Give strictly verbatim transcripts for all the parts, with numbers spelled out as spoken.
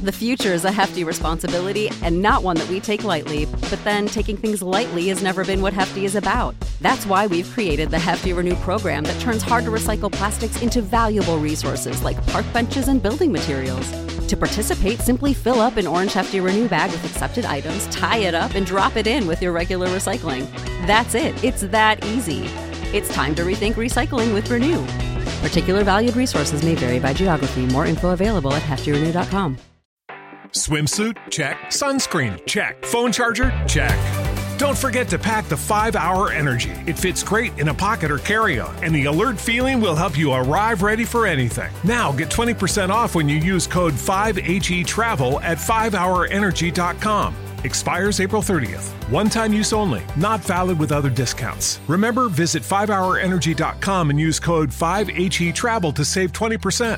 The future is a hefty responsibility and not one that we take lightly, but then taking things lightly has never been what Hefty is about. That's why we've created the Hefty Renew program that turns hard-to-recycle plastics into valuable resources like park benches and building materials. To participate, simply fill up an orange Hefty Renew bag with accepted items, tie it up, and drop it in with your regular recycling. That's it. It's that easy. It's time to rethink recycling with Renew. Particular valued resources may vary by geography. More info available at hefty renew dot com. Swimsuit? Check. Sunscreen? Check. Phone charger? Check. Don't forget to pack the five hour Energy. It fits great in a pocket or carry-on, and the alert feeling will help you arrive ready for anything. Now get twenty percent off when you use code five H E travel at five hour energy dot com. Expires April thirtieth. One-time use only. Not valid with other discounts. Remember, visit five hour energy dot com and use code five H E travel to save twenty percent.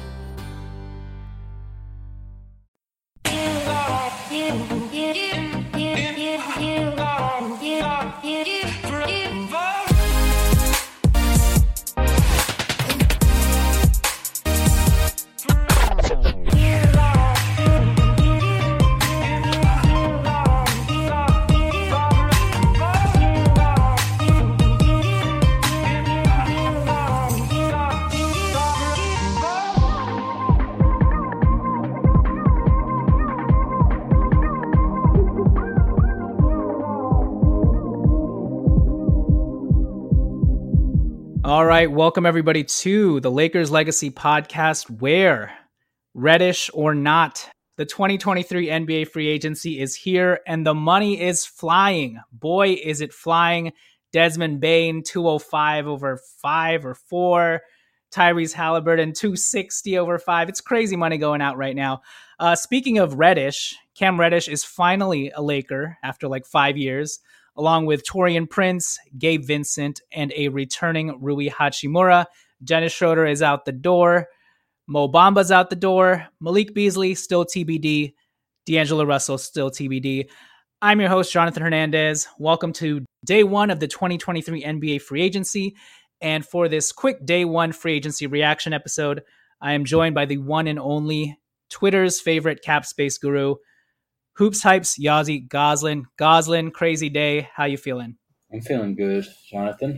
All right, welcome everybody to the Lakers Legacy Podcast, where, reddish or not, the twenty twenty-three N B A free agency is here and the money is flying. Boy, is it flying. Desmond Bane, two oh five over five or four. Tyrese Halliburton, two sixty over five. It's crazy money going out right now. Uh, speaking of Reddish, Cam Reddish is finally a Laker after like five years. Along with Taurean Prince, Gabe Vincent, and a returning Rui Hachimura. Dennis Schroeder is out the door. Mo Bamba's out the door. Malik Beasley, still T B D. D'Angelo Russell, still T B D. I'm your host, Jonathan Hernandez. Welcome to day one of the twenty twenty-three N B A free agency. And for this quick day one free agency reaction episode, I am joined by the one and only Twitter's favorite cap space guru, Hoops Hypes, Yazi Goslin. Goslin, crazy day. How you feeling? I'm feeling good, Jonathan.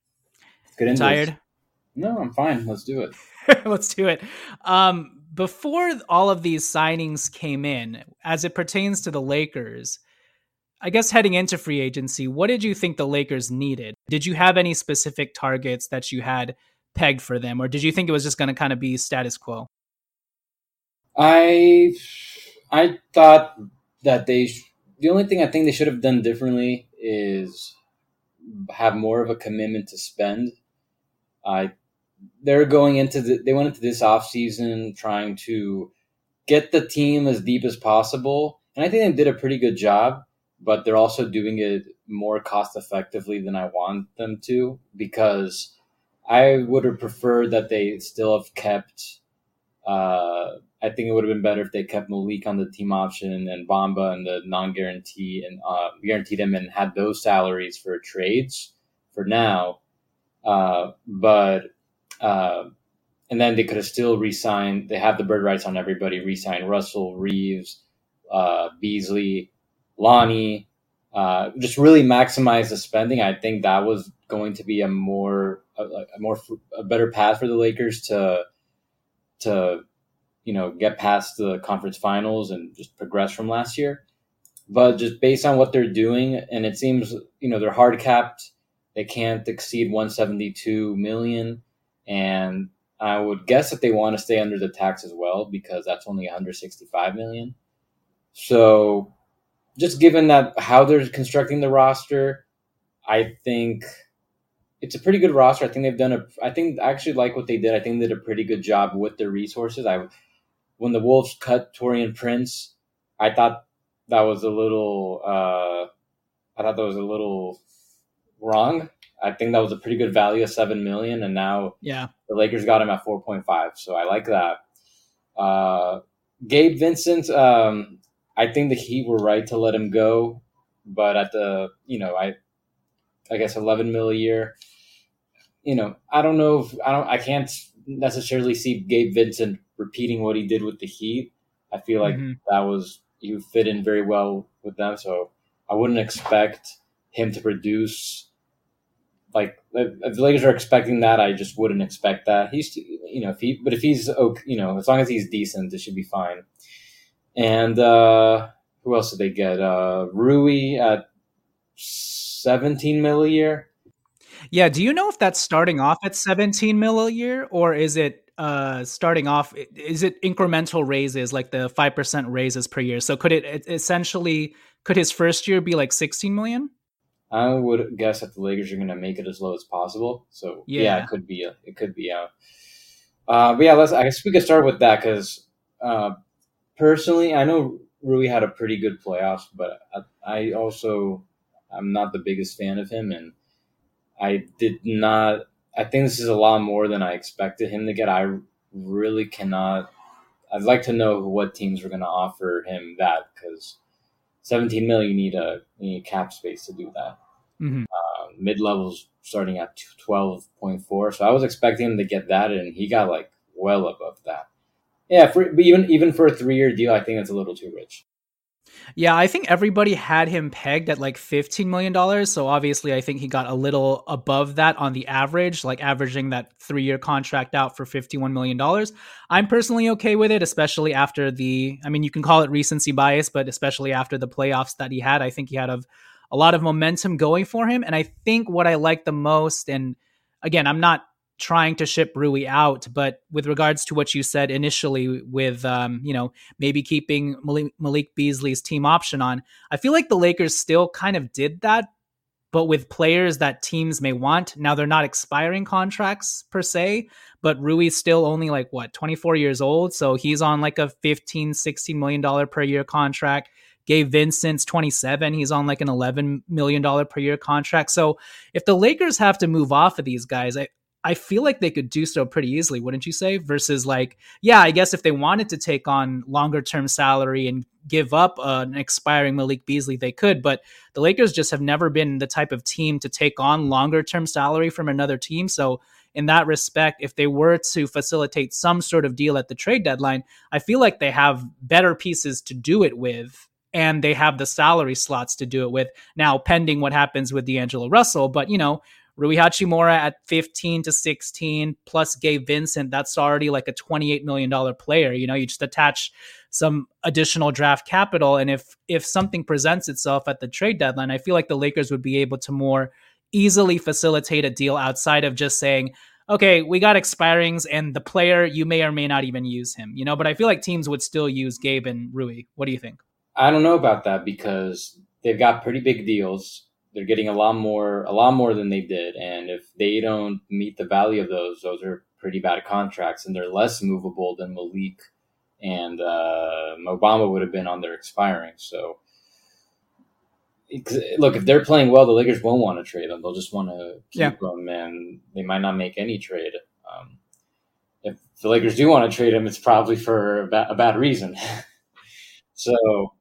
Let's get into Tired? This. No, I'm fine. Let's do it. Let's do it. Um, before all of these signings came in, as it pertains to the Lakers, I guess heading into free agency, what did you think the Lakers needed? Did you have any specific targets that you had pegged for them, or did you think it was just going to kind of be status quo? I I thought that they sh- the only thing I think they should have done differently is have more of a commitment to spend. I they're going into the, they went into this offseason trying to get the team as deep as possible, and I think they did a pretty good job, but they're also doing it more cost effectively than I want them to, because I would have preferred that they still have kept uh I think it would have been better if they kept Malik on the team option and Bamba and the non-guarantee and uh, guaranteed them and had those salaries for trades for now. Uh, but uh, and then they could have still re-signed. They have the bird rights on everybody. Re-signed Russell, Reeves, uh, Beasley, Lonnie. Uh, just really maximize the spending. I think that was going to be a more a, a more a better path for the Lakers to to. you know, get past the conference finals and just progress from last year. But just based on what they're doing, and it seems, you know, they're hard capped. They can't exceed one hundred seventy-two million dollars. And I would guess that they want to stay under the tax as well, because that's only one hundred sixty-five million dollars. So just given that how they're constructing the roster, I think it's a pretty good roster. I think they've done a, I think I actually like what they did. I think they did a pretty good job with their resources. I, When the Wolves cut Taurean Prince, I thought that was a little. Uh, I thought that was a little wrong. I think that was a pretty good value of seven million, and now yeah, the Lakers got him at four point five. So I like that. Uh, Gabe Vincent, um, I think the Heat were right to let him go, but at the you know I, I guess eleven mil a year. You know, I don't know if I don't. I can't necessarily see Gabe Vincent repeating what he did with the Heat. I feel like Mm-hmm. that was you fit in very well with them. So I wouldn't expect him to produce like if the Lakers are expecting that. I just wouldn't expect that. He's you know if he but if he's okay, you know as long as he's decent, it should be fine. And uh, who else did they get? Uh, Rui at seventeen mil a year. Yeah. Do you know if that's starting off at seventeen mil a year, or is it uh, starting off? Is it incremental raises, like the five percent raises per year? So could it, it essentially could his first year be like sixteen million? I would guess that the Lakers are going to make it as low as possible. So yeah, Yeah. it could be. A, it could be out. Uh, but yeah, let's. I guess we could start with that because uh, personally, I know Rui had a pretty good playoffs, but I, I also I'm not the biggest fan of him, and I did not. I think this is a lot more than I expected him to get. I really cannot. I'd like to know what teams are going to offer him that because seventeen million, you need a you need cap space to do that. Mm-hmm. Uh, Mid levels starting at twelve point four, so I was expecting him to get that, and he got like well above that. Yeah, for, but even even for a three year deal, I think it's a little too rich. Yeah, I think everybody had him pegged at like fifteen million dollars. So obviously, I think he got a little above that on the average, like averaging that three year contract out for fifty-one million dollars. I'm personally okay with it, especially after the, I mean, you can call it recency bias, but especially after the playoffs that he had. I think he had a, a lot of momentum going for him. And I think what I like the most, and again, I'm not trying to ship Rui out, but with regards to what you said initially with, um, you know, maybe keeping Malik, Malik Beasley's team option on, I feel like the Lakers still kind of did that, but with players that teams may want. Now they're not expiring contracts per se, but Rui's still only like what, twenty-four years old. So he's on like a fifteen, sixteen million dollars per year contract. Gabe Vincent's twenty-seven. He's on like an eleven million dollars per year contract. So if the Lakers have to move off of these guys, I, I feel like they could do so pretty easily, wouldn't you say? Versus like, yeah, I guess if they wanted to take on longer term salary and give up uh, an expiring Malik Beasley, they could. But the Lakers just have never been the type of team to take on longer term salary from another team. So in that respect, if they were to facilitate some sort of deal at the trade deadline, I feel like they have better pieces to do it with. And they have the salary slots to do it with. Now, pending what happens with D'Angelo Russell. But, you know, Rui Hachimura at fifteen to sixteen plus Gabe Vincent, that's already like a twenty-eight million dollars player. You know, you just attach some additional draft capital. And if if something presents itself at the trade deadline, I feel like the Lakers would be able to more easily facilitate a deal outside of just saying, okay, we got expirings and the player, you may or may not even use him, you know, but I feel like teams would still use Gabe and Rui. What do you think? I don't know about that because they've got pretty big deals. They're getting a lot more, a lot more than they did. And if they don't meet the value of those, those are pretty bad contracts and they're less movable than Malik and uh, Obama would have been on their expiring. So look, if they're playing well, the Lakers won't want to trade them. They'll just want to keep Yeah. them and they might not make any trade. Um, if the Lakers do want to trade them, it's probably for a, ba- a bad reason. so,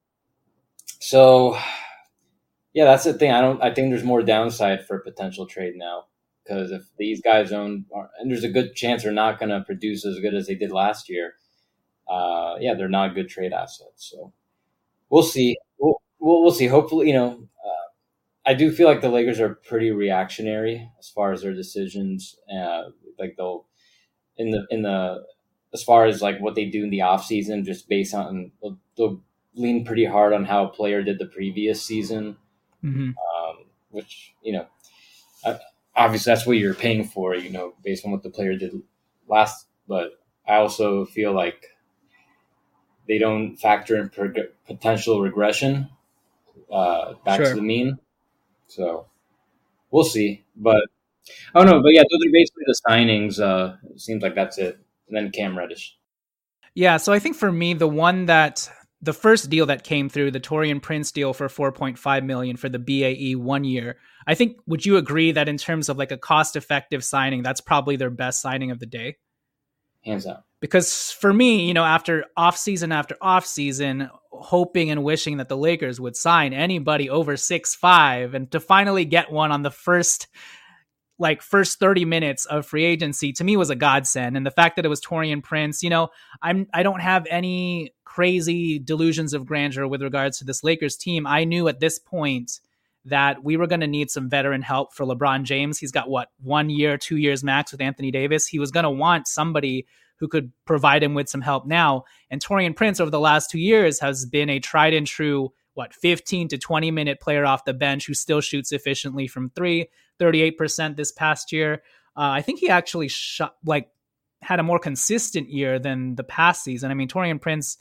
so yeah, that's the thing. I don't. I think there's more downside for a potential trade now because if these guys own, and there's a good chance they're not going to produce as good as they did last year. Uh, yeah, they're not good trade assets. So we'll see. We'll we'll, we'll see. Hopefully, you know, uh, I do feel like the Lakers are pretty reactionary as far as their decisions. Uh, like they'll in the in the as far as like what they do in the off season, just based on they'll, they'll lean pretty hard on how a player did the previous season. Mm-hmm. Um, which, you know, obviously that's what you're paying for, you know, based on what the player did last. But I also feel like they don't factor in prog- potential regression uh, back Sure. to the mean. So we'll see. But, oh no, but yeah, those are basically the signings. Uh, it seems like that's it. And then Cam Reddish. Yeah, so I think for me, the one that the first deal that came through, the Taurean Prince deal for four point five million dollars for the B A E one year. I think, would you agree that in terms of like a cost-effective signing, that's probably their best signing of the day? Hands down. Because for me, you know, after offseason after offseason, hoping and wishing that the Lakers would sign anybody over six five, and to finally get one on the first like first thirty minutes of free agency to me was a godsend. And the fact that it was Taurean Prince, you know, I'm, I don't have any crazy delusions of grandeur with regards to this Lakers team, I knew at this point that we were going to need some veteran help for LeBron James. He's got what, one year, two years max with Anthony Davis. He was going to want somebody who could provide him with some help now. And Taurean Prince over the last two years has been a tried and true, what, fifteen to twenty minute player off the bench who still shoots efficiently from three, thirty-eight percent this past year. Uh, I think he actually shot like had a more consistent year than the past season. I mean, Taurean Prince,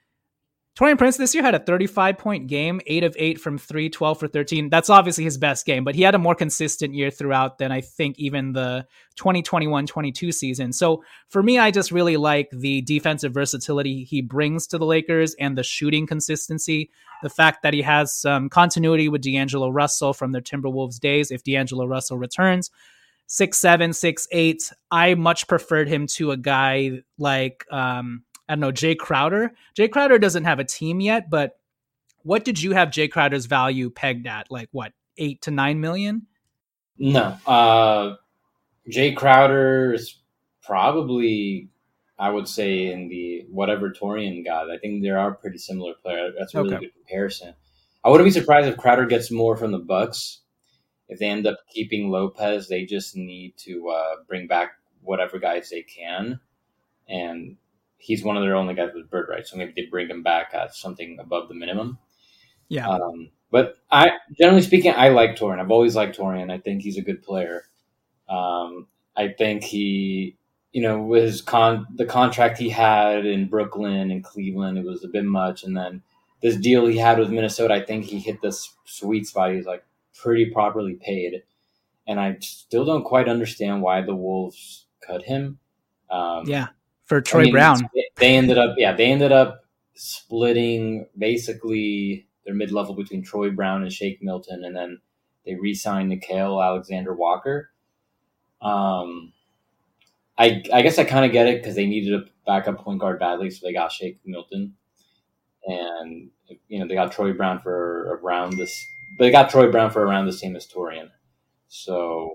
Taurean Prince this year had a thirty-five point game, eight of eight from three, twelve for thirteen. That's obviously his best game, but he had a more consistent year throughout than I think even the twenty twenty-one twenty-two season. So for me, I just really like the defensive versatility he brings to the Lakers and the shooting consistency. The fact that he has some continuity with D'Angelo Russell from their Timberwolves days, if D'Angelo Russell returns. six seven, six eight. I much preferred him to a guy like, um, I don't know, Jay Crowder. Jay Crowder doesn't have a team yet, but what did you have Jay Crowder's value pegged at? Like what, eight to nine million? No. Uh, Jay Crowder is probably, I would say, in the whatever Taurean got. I think they are pretty similar players. That's a really okay. good comparison. I wouldn't be surprised if Crowder gets more from the Bucks. If they end up keeping Lopez, they just need to uh, bring back whatever guys they can. And he's one of their only guys with bird rights, so maybe they bring him back at something above the minimum. Yeah. Um, but I, generally speaking, I like Taurean. I've always liked Taurean. I think he's a good player. Um, I think he, you know, with his con the contract he had in Brooklyn and Cleveland, it was a bit much. And then this deal he had with Minnesota, I think he hit this sweet spot. He's like pretty properly paid. And I still don't quite understand why the Wolves cut him. Um, yeah. For Troy I mean, Brown. They ended up, yeah, they ended up splitting basically their mid-level between Troy Brown and Shake Milton, and then they re-signed Nickeil Alexander-Walker. Um, I I guess I kind of get it because they needed a backup point guard badly, so they got Shake Milton, and you know they got Troy Brown for around this, but they got Troy Brown for around the same as Taurean. So,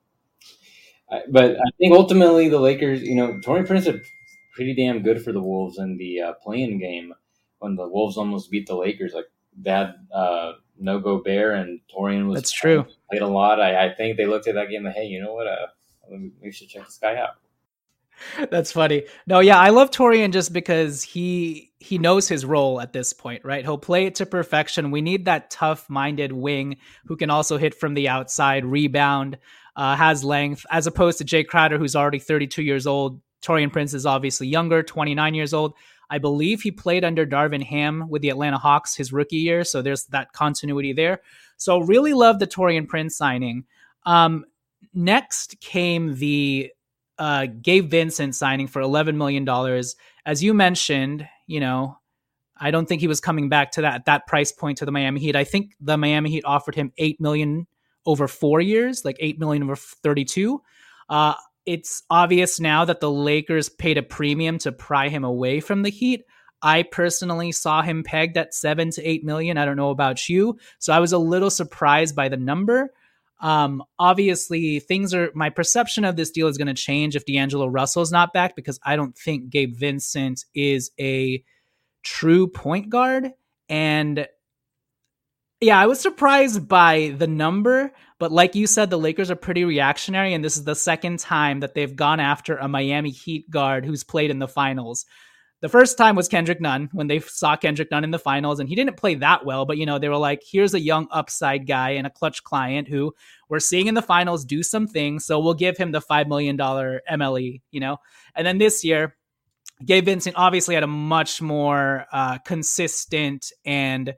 I, but I think ultimately the Lakers, you know, Taurean Prince is pretty damn good for the Wolves in the uh, play-in game when the Wolves almost beat the Lakers. Like they had uh, no Gobert and Taurean was that's true played a lot. I, I think they looked at that game and hey, you know what? Uh, we should check this guy out. That's funny. No, yeah, I love Taurean just because he he knows his role at this point, right? He'll play it to perfection. We need that tough-minded wing who can also hit from the outside, rebound, uh, has length, as opposed to Jay Crowder, who's already thirty-two years old. Taurean Prince is obviously younger, twenty-nine years old. I believe he played under Darvin Ham with the Atlanta Hawks his rookie year, so there's that continuity there. So really love the Taurean Prince signing. Um, next came the uh, Gabe Vincent signing for eleven million dollars. As you mentioned, you know, I don't think he was coming back to that at that price point to the Miami Heat. I think the Miami Heat offered him eight million dollars over four years, like eight million dollars over thirty-two. Uh, It's obvious now that the Lakers paid a premium to pry him away from the Heat. I personally saw him pegged at seven to eight million. I don't know about you. So I was a little surprised by the number. Um, obviously things are, my perception of this deal is going to change if D'Angelo Russell's not back, because I don't think Gabe Vincent is a true point guard. And yeah, I was surprised by the number, but like you said, the Lakers are pretty reactionary, and this is the second time that they've gone after a Miami Heat guard who's played in the finals. The first time was Kendrick Nunn, when they saw Kendrick Nunn in the finals, and he didn't play that well, but, you know, they were like, here's a young upside guy and a clutch client who we're seeing in the finals do some things, so we'll give him the five million dollars M L E, you know? And then this year, Gabe Vincent obviously had a much more uh, consistent and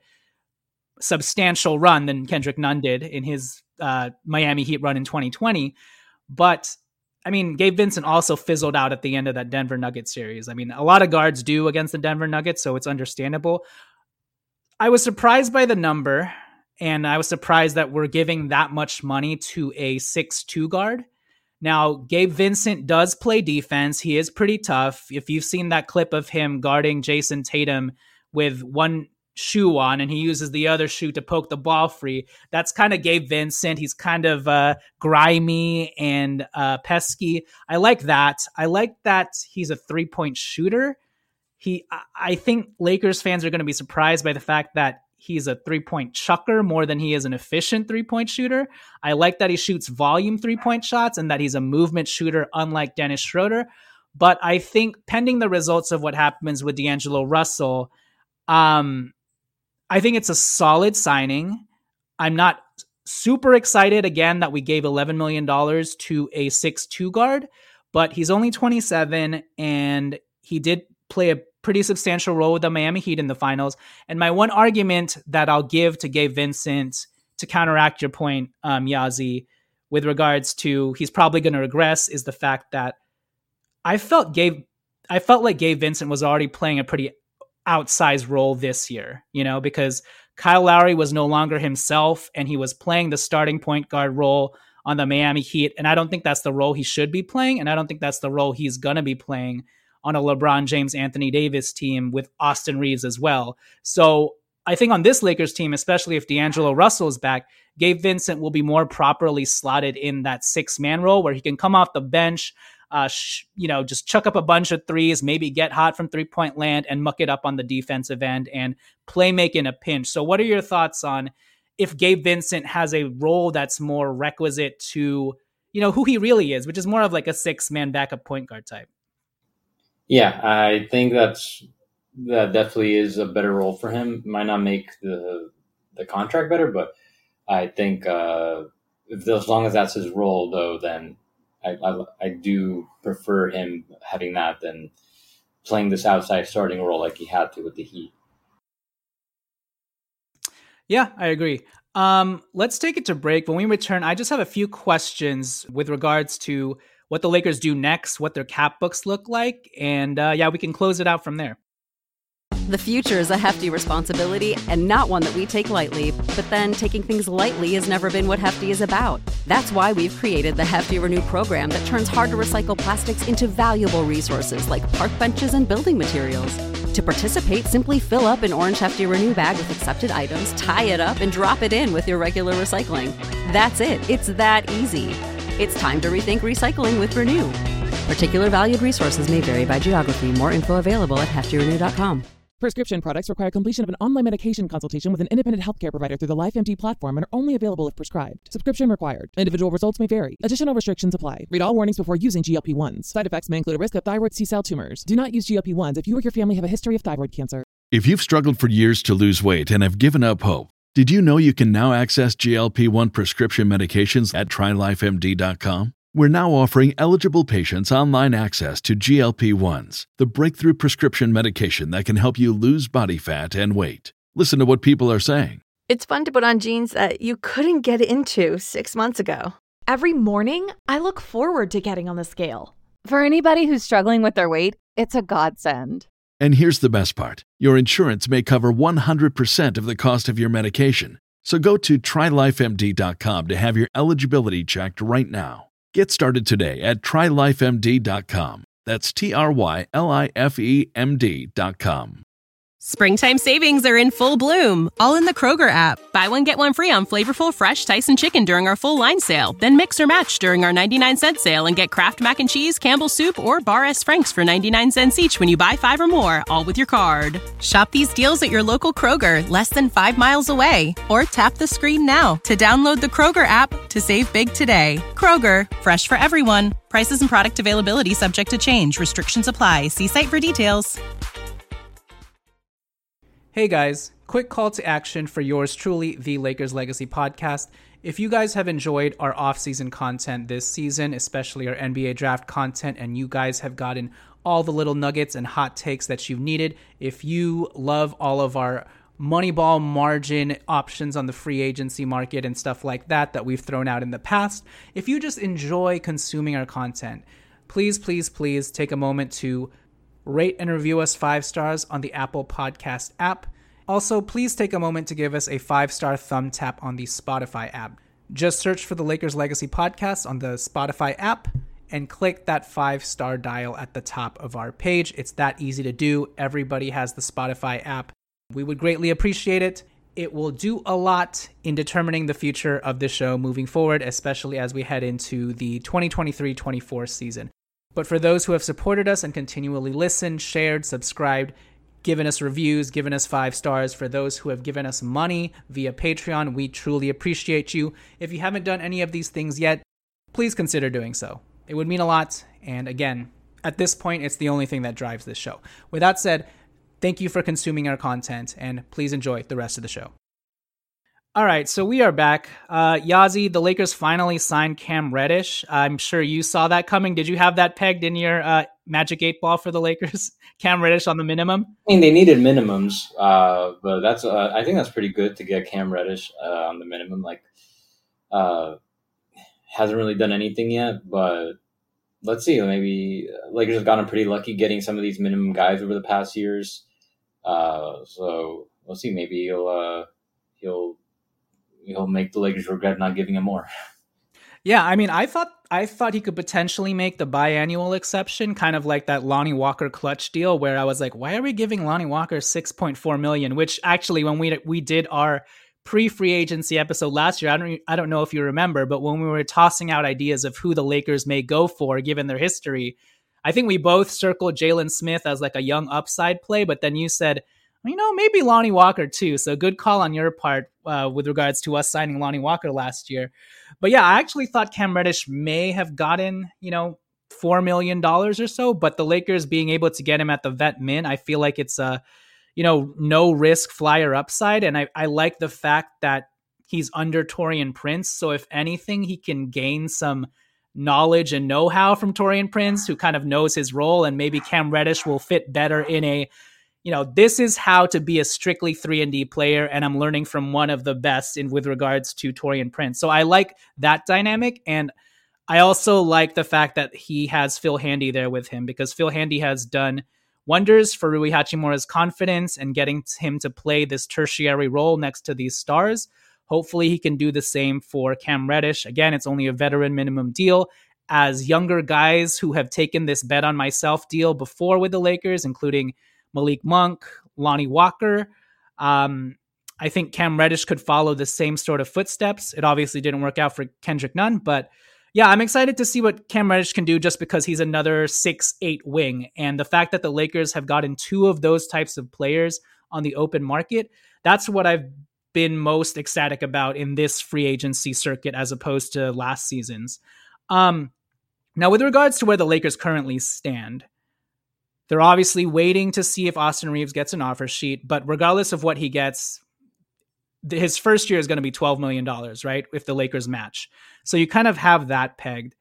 substantial run than Kendrick Nunn did in his uh, Miami Heat run in twenty twenty. But I mean, Gabe Vincent also fizzled out at the end of that Denver Nuggets series. I mean, a lot of guards do against the Denver Nuggets, so it's understandable. I was surprised by the number, and I was surprised that we're giving that much money to a six two guard. Now, Gabe Vincent does play defense. He is pretty tough. If you've seen that clip of him guarding Jason Tatum with one shoe on and he uses the other shoe to poke the ball free, that's kind of Gabe Vincent. He's kind of uh, grimy and uh, pesky. I like that. I like that he's a three-point shooter. he, I think Lakers fans are going to be surprised by the fact that he's a three-point chucker more than he is an efficient three-point shooter. I like that he shoots volume three-point shots and that he's a movement shooter, unlike Dennis Schroeder. But I think pending the results of what happens with D'Angelo Russell, um, I think it's a solid signing. I'm not super excited, again, that we gave eleven million dollars to a six two guard, but he's only twenty-seven, and he did play a pretty substantial role with the Miami Heat in the finals. And my one argument that I'll give to Gabe Vincent to counteract your point, um, Yazi, with regards to he's probably going to regress, is the fact that I felt Gabe, I felt like Gabe Vincent was already playing a pretty outsized role this year, you know, because Kyle Lowry was no longer himself and he was playing the starting point guard role on the Miami Heat. And I don't think that's the role he should be playing. And I don't think that's the role he's going to be playing on a LeBron James, Anthony Davis team with Austin Reeves as well. So I think on this Lakers team, especially if D'Angelo Russell is back, Gabe Vincent will be more properly slotted in that six man role where he can come off the bench, Uh, sh- you know, just chuck up a bunch of threes, maybe get hot from three-point land and muck it up on the defensive end and play make in a pinch. So what are your thoughts on if Gabe Vincent has a role that's more requisite to, you know, who he really is, which is more of like a six-man backup point guard type? Yeah, I think that's that definitely is a better role for him. Might not make the the contract better, but I think uh, if, as long as that's his role, though, then I, I, I do prefer him having that than playing this outside starting role like he had to with the Heat. Yeah, I agree. Um, let's take it to break. When we return, I just have a few questions with regards to what the Lakers do next, what their cap books look like, and uh, yeah, we can close it out from there. The future is a hefty responsibility and not one that we take lightly. But then taking things lightly has never been what Hefty is about. That's why we've created the Hefty Renew program that turns hard-to-recycle plastics into valuable resources like park benches and building materials. To participate, simply fill up an orange Hefty Renew bag with accepted items, tie it up, and drop it in with your regular recycling. That's it. It's that easy. It's time to rethink recycling with Renew. Particular valued resources may vary by geography. More info available at hefty renew dot com. Prescription products require completion of an online medication consultation with an independent healthcare provider through the LifeMD platform and are only available if prescribed. Subscription required. Individual results may vary. Additional restrictions apply. Read all warnings before using G L P ones. Side effects may include a risk of thyroid C-cell tumors. Do not use G L P ones if you or your family have a history of thyroid cancer. If you've struggled for years to lose weight and have given up hope, did you know you can now access G L P one prescription medications at try life M D dot com? We're now offering eligible patients online access to G L P ones, the breakthrough prescription medication that can help you lose body fat and weight. Listen to what people are saying. It's fun to put on jeans that you couldn't get into six months ago. Every morning, I look forward to getting on the scale. For anybody who's struggling with their weight, it's a godsend. And here's the best part. Your insurance may cover one hundred percent of the cost of your medication. So go to try life M D dot com to have your eligibility checked right now. Get started today at try life M D dot com. That's T R Y L I F E M D dot com. Springtime savings are in full bloom, all in the Kroger app. Buy one, get one free on flavorful fresh Tyson chicken during our full line sale. Then mix or match during our ninety-nine cent sale and get Kraft Mac and Cheese, Campbell's Soup, or Bar S. Frank's for ninety-nine cents each when you buy five or more, all with your card. Shop these deals at your local Kroger, less than five miles away. Or tap the screen now to download the Kroger app to save big today. Kroger, fresh for everyone. Prices and product availability subject to change. Restrictions apply. See site for details. Hey guys, quick call to action for yours truly, the Lakers Legacy Podcast. If you guys have enjoyed our off-season content this season, especially our N B A draft content, and you guys have gotten all the little nuggets and hot takes that you've needed, if you love all of our Moneyball margin options on the free agency market and stuff like that that we've thrown out in the past, if you just enjoy consuming our content, please, please, please take a moment to rate and review us five stars on the Apple Podcast app. Also, please take a moment to give us a five-star thumb tap on the Spotify app. Just search for the Lakers Legacy Podcast on the Spotify app and click that five-star dial at the top of our page. It's that easy to do. Everybody has the Spotify app. We would greatly appreciate it. It will do a lot in determining the future of the show moving forward, especially as we head into the twenty twenty-three twenty-four season. But for those who have supported us and continually listened, shared, subscribed, given us reviews, given us five stars, for those who have given us money via Patreon, we truly appreciate you. If you haven't done any of these things yet, please consider doing so. It would mean a lot. And again, at this point, it's the only thing that drives this show. With that said, thank you for consuming our content, and please enjoy the rest of the show. All right, so we are back. Uh, Yazi, the Lakers finally signed Cam Reddish. I'm sure you saw that coming. Did you have that pegged in your uh, Magic eight Ball for the Lakers? Cam Reddish on the minimum? I mean, they needed minimums, uh, but that's uh, I think that's pretty good to get Cam Reddish uh, on the minimum. Like, uh, hasn't really done anything yet, but let's see. Maybe Lakers have gotten pretty lucky getting some of these minimum guys over the past years. Uh, so we'll see. Maybe he'll uh, he'll. He'll make the Lakers regret not giving him more. Yeah, I mean, I thought I thought he could potentially make the biannual exception, kind of like that Lonnie Walker clutch deal, where I was like, why are we giving Lonnie Walker six point four million dollars? Which actually, when we we did our pre-free agency episode last year, I don't I don't know if you remember, but when we were tossing out ideas of who the Lakers may go for, given their history, I think we both circled Jalen Smith as like a young upside play, but then you said, you know, maybe Lonnie Walker too. So good call on your part uh, with regards to us signing Lonnie Walker last year. But yeah, I actually thought Cam Reddish may have gotten, you know, four million dollars or so, but the Lakers being able to get him at the vet min, I feel like it's a, you know, no risk flyer upside. And I, I like the fact that he's under Taurean Prince. So if anything, he can gain some knowledge and know-how from Taurean Prince, who kind of knows his role, and maybe Cam Reddish will fit better in a, you know, this is how to be a strictly three and D player, and I'm learning from one of the best in with regards to Taurean Prince. So I like that dynamic, and I also like the fact that he has Phil Handy there with him, because Phil Handy has done wonders for Rui Hachimura's confidence and getting him to play this tertiary role next to these stars. Hopefully he can do the same for Cam Reddish. Again, it's only a veteran minimum deal. As younger guys who have taken this bet on myself deal before with the Lakers, including Malik Monk, Lonnie Walker. Um, I think Cam Reddish could follow the same sort of footsteps. It obviously didn't work out for Kendrick Nunn, but yeah, I'm excited to see what Cam Reddish can do just because he's another six eight wing. And the fact that the Lakers have gotten two of those types of players on the open market, that's what I've been most ecstatic about in this free agency circuit as opposed to last season's. Um, now, with regards to where the Lakers currently stand, they're obviously waiting to see if Austin Reeves gets an offer sheet, but regardless of what he gets, his first year is going to be twelve million dollars, right? If the Lakers match. So you kind of have that pegged.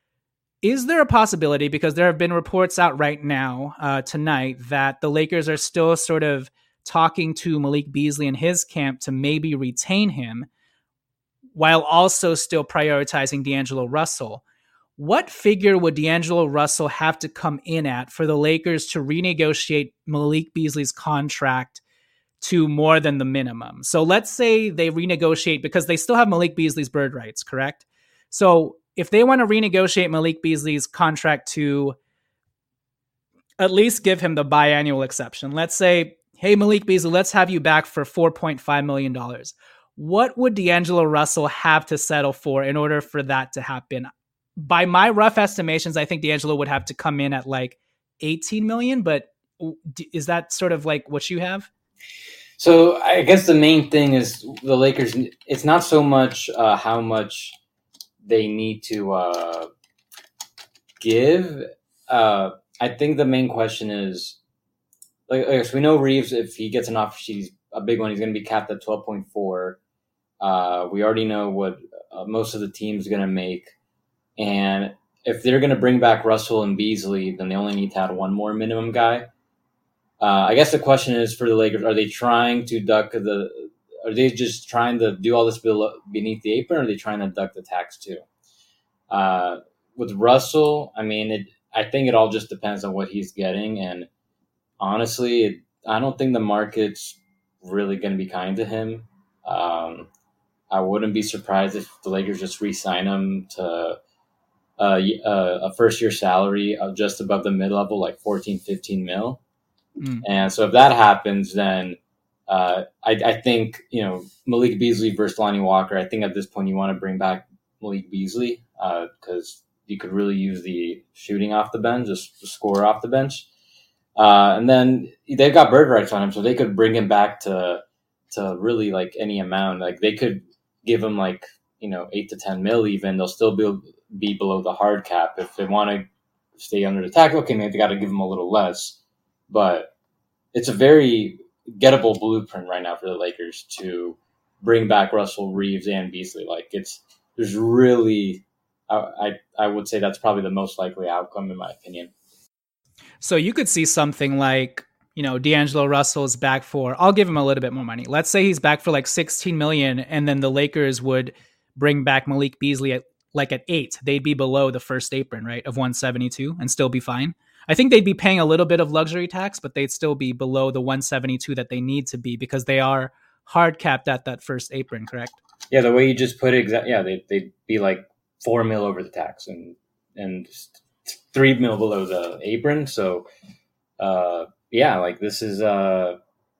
Is there a possibility, because there have been reports out right now, uh, tonight, that the Lakers are still sort of talking to Malik Beasley and his camp to maybe retain him while also still prioritizing D'Angelo Russell? What figure would D'Angelo Russell have to come in at for the Lakers to renegotiate Malik Beasley's contract to more than the minimum? So let's say they renegotiate, because they still have Malik Beasley's bird rights, correct? So if they want to renegotiate Malik Beasley's contract to at least give him the biannual exception, let's say, hey, Malik Beasley, let's have you back for four point five million dollars. What would D'Angelo Russell have to settle for in order for that to happen? By my rough estimations, I think D'Angelo would have to come in at like eighteen million, but is that sort of like what you have? So I guess the main thing is the Lakers, it's not so much uh, how much they need to uh, give. Uh, I think the main question is, like, like so we know Reeves, if he gets an offer sheet, a big one, he's going to be capped at twelve point four. Uh, we already know what uh, most of the teams are going to make. And if they're going to bring back Russell and Beasley, then they only need to add one more minimum guy. Uh, I guess the question is for the Lakers, are they trying to duck the – are they just trying to do all this below, beneath the apron, or are they trying to duck the tax too? Uh, with Russell, I mean, it, I think it all just depends on what he's getting. And honestly, it, I don't think the market's really going to be kind to him. Um, I wouldn't be surprised if the Lakers just re-sign him to – Uh, uh, a first year salary of just above the mid level, like fourteen, fifteen mil. Mm. And so if that happens, then uh, I, I think, you know, Malik Beasley versus Lonnie Walker, I think at this point you want to bring back Malik Beasley because you could really use the shooting off the bench, just the score off the bench. Uh, and then they've got bird rights on him, so they could bring him back to to really like any amount. Like they could give him like, you know, eight to ten mil even. They'll still be be below the hard cap. If they want to stay under the tackle, okay, maybe they got to give him a little less. But it's a very gettable blueprint right now for the Lakers to bring back Russell, Reeves, and Beasley. Like it's there's really, I I, I would say that's probably the most likely outcome in my opinion. So you could see something like, you know, D'Angelo Russell's back for, I'll give him a little bit more money. Let's say he's back for like sixteen million, and then the Lakers would bring back Malik Beasley at like at eight. They'd be below the first apron, right, of one seventy-two and still be fine. I think they'd be paying a little bit of luxury tax, but they'd still be below the one seventy-two that they need to be because they are hard capped at that first apron, correct? Yeah, the way you just put it, exactly. Yeah, they, they'd be like four mil over the tax and and three mil below the apron. So, uh, yeah, like this is uh,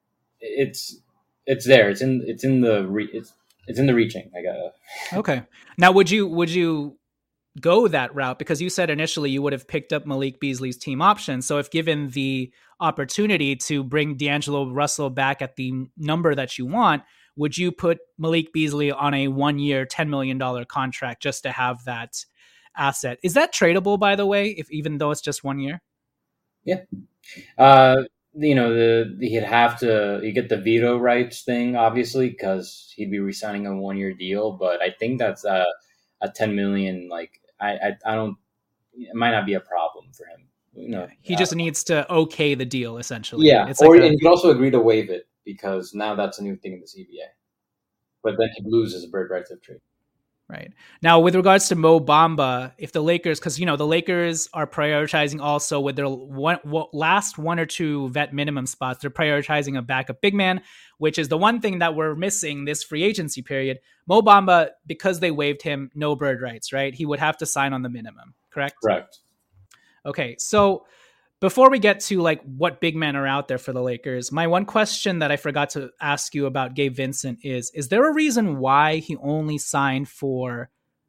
it's it's there. It's in it's in the re- it's it's in the reaching. I gotta. Okay. Now, would you would you go that route? Because you said initially you would have picked up Malik Beasley's team option. So, if given the opportunity to bring D'Angelo Russell back at the number that you want, would you put Malik Beasley on a one-year, ten million dollars contract just to have that asset? Is that tradable, by the way, if even though it's just one year? Yeah. Uh, you know, the, the he'd have to you get the veto rights thing, obviously, because he'd be re-signing a one-year deal. But I think that's a, a ten million. Like I, I, I don't. It might not be a problem for him. You know, he uh, just needs to okay the deal, essentially. Yeah, it's or like a, and you could also agree to waive it because now that's a new thing in the C B A. But then he loses a bird rights of trade. Right. Now, with regards to Mo Bamba, if the Lakers, because, you know, the Lakers are prioritizing also with their one, one, last one or two vet minimum spots, they're prioritizing a backup big man, which is the one thing that we're missing this free agency period. Mo Bamba, because they waived him, no bird rights, right? He would have to sign on the minimum, correct? Correct. Okay. So before we get to like what big men are out there for the Lakers, my one question that I forgot to ask you about Gabe Vincent is, is there a reason why he only signed for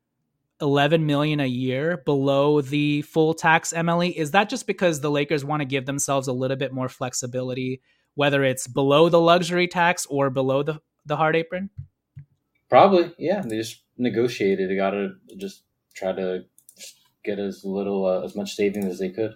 eleven million dollars a year below the full tax M L E? Is that just because the Lakers want to give themselves a little bit more flexibility, whether it's below the luxury tax or below the, the hard apron? Probably. Yeah. They just negotiated. They got to just try to get as little, uh, as much savings as they could.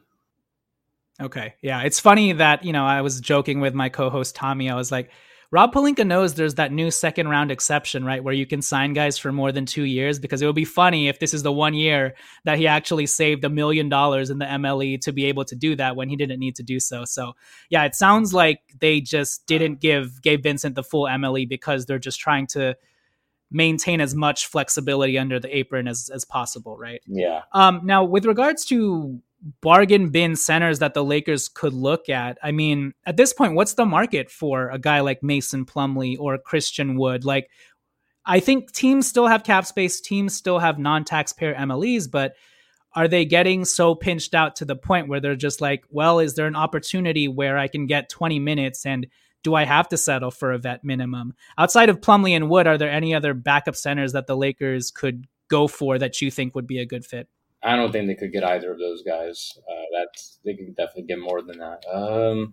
Okay. Yeah. It's funny that, you know, I was joking with my co-host Tommy. I was like, Rob Pelinka knows there's that new second round exception, right? Where you can sign guys for more than two years because it would be funny if this is the one year that he actually saved a million dollars in the M L E to be able to do that when he didn't need to do so. So yeah, it sounds like they just didn't give Gabe Vincent the full M L E because they're just trying to maintain as much flexibility under the apron as, as possible, right? Yeah. Um, now, with regards to bargain bin centers that the Lakers could look at, I mean, at this point, what's the market for a guy like Mason Plumlee or Christian Wood? Like, I think teams still have cap space, teams still have non-taxpayer M L Es, but are they getting so pinched out to the point where they're just like, well, is there an opportunity where I can get twenty minutes and do I have to settle for a vet minimum? Outside of Plumlee and Wood, are there any other backup centers that the Lakers could go for that you think would be a good fit? I don't think they could get either of those guys. Uh, that's they could definitely get more than that. Um,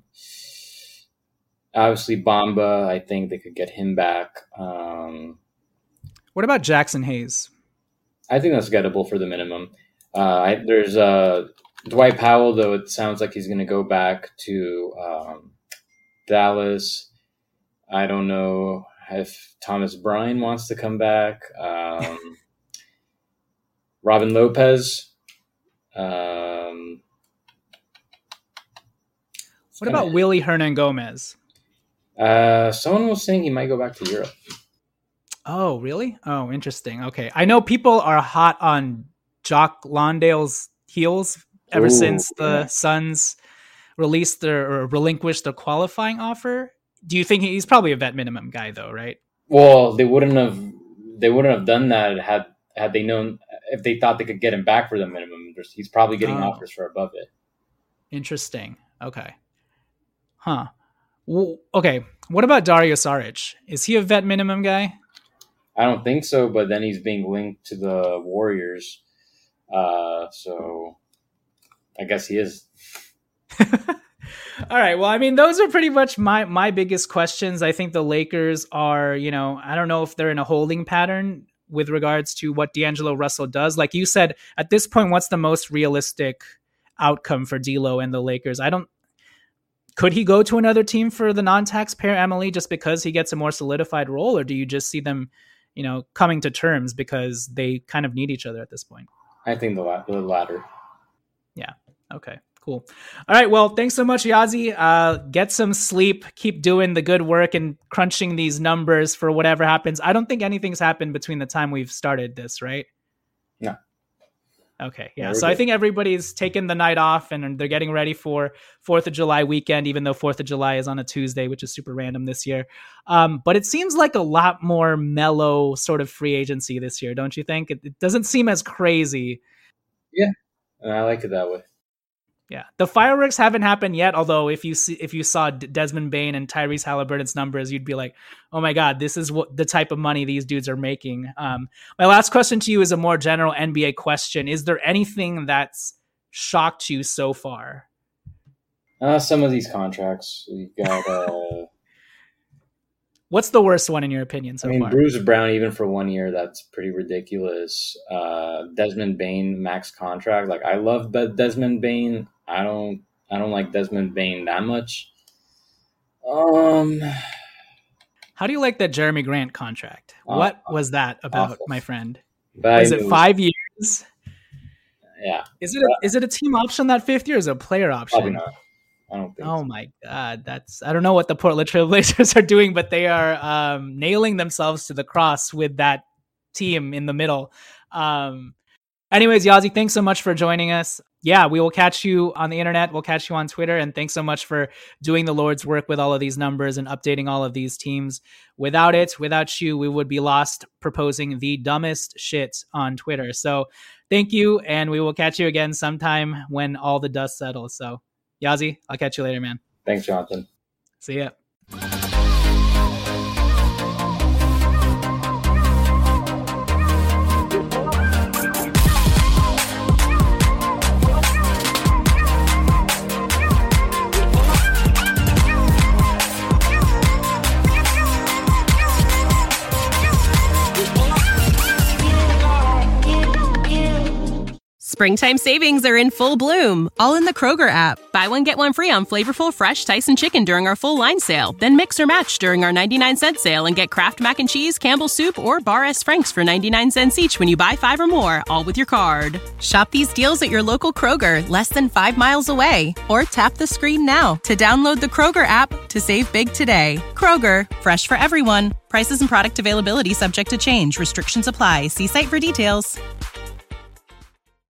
obviously, Bamba, I think they could get him back. Um, what about Jackson Hayes? I think that's gettable for the minimum. Uh, I, there's uh, Dwight Powell, though. It sounds like he's going to go back to um, Dallas. I don't know if Thomas Bryant wants to come back. Um, Robin Lopez. Um, what about Willie Hernan Gomez? Uh, someone was saying he might go back to Europe. Oh, really? Oh, interesting. Okay. I know people are hot on Jock Landale's heels ever Ooh, since the yeah. Suns released their or relinquished their qualifying offer. Do you think he, he's probably a vet minimum guy though, right? Well, they wouldn't have they wouldn't have done that had had they known if they thought they could get him back for the minimum. He's probably getting oh. offers for above it. Interesting. Okay. Huh. Well, okay. What about Dario Saric? Is he a vet minimum guy? I don't think so, but then he's being linked to the Warriors. Uh, so I guess he is. All right. Well, I mean, those are pretty much my, my biggest questions. I think the Lakers are, you know, I don't know if they're in a holding pattern with regards to what D'Angelo Russell does. Like you said, at this point, what's the most realistic outcome for D'Lo and the Lakers? I don't, could he go to another team for the non-taxpayer Emily just because he gets a more solidified role? Or do you just see them, you know, coming to terms because they kind of need each other at this point? I think the, la- the latter. Yeah. Okay. Cool. All right. Well, thanks so much, Yazi. Uh, get some sleep. Keep doing the good work and crunching these numbers for whatever happens. I don't think anything's happened between the time we've started this, right? No. Okay. Yeah. yeah so good. I think everybody's taken the night off and they're getting ready for fourth of July weekend, even though fourth of July is on a Tuesday, which is super random this year. Um, but it seems like a lot more mellow sort of free agency this year, don't you think? It, it doesn't seem as crazy. Yeah. And I like it that way. Yeah, the fireworks haven't happened yet. Although if you see, if you saw Desmond Bane and Tyrese Halliburton's numbers, you'd be like, "Oh my God, this is what the type of money these dudes are making." Um, my last question to you is a more general N B A question: is there anything that's shocked you so far? Uh, some of these contracts we got. Uh, What's the worst one in your opinion so I mean, far? Bruce Brown, even for one year, that's pretty ridiculous. Uh, Desmond Bane max contract. Like I love Desmond Bane. I don't. I don't like Desmond Bane that much. Um, how do you like that Jeremy Grant contract? Uh, what was that about, awful. my friend? But was it, it five was, years? Yeah. Is it a, is it a team option that fifth year? Or is it a player option? Probably not. I don't think. Oh so. my God, that's I don't know what the Portland Trailblazers are doing, but they are um, nailing themselves to the cross with that team in the middle. Um, anyways, Yazi, thanks so much for joining us. Yeah, we will catch you on the internet. We'll catch you on Twitter. And thanks so much for doing the Lord's work with all of these numbers and updating all of these teams. Without it, without you, we would be lost proposing the dumbest shit on Twitter. So thank you. And we will catch you again sometime when all the dust settles. So Yazi, I'll catch you later, man. Thanks, Jonathan. See ya. Springtime savings are in full bloom, all in the Kroger app. Buy one, get one free on flavorful, fresh Tyson chicken during our full line sale. Then mix or match during our ninety-nine cent sale and get Kraft Mac and Cheese, Campbell's Soup, or Bar S. Frank's for ninety-nine cents each when you buy five or more, all with your card. Shop these deals at your local Kroger, less than five miles away. Or tap the screen now to download the Kroger app to save big today. Kroger, fresh for everyone. Prices and product availability subject to change. Restrictions apply. See site for details.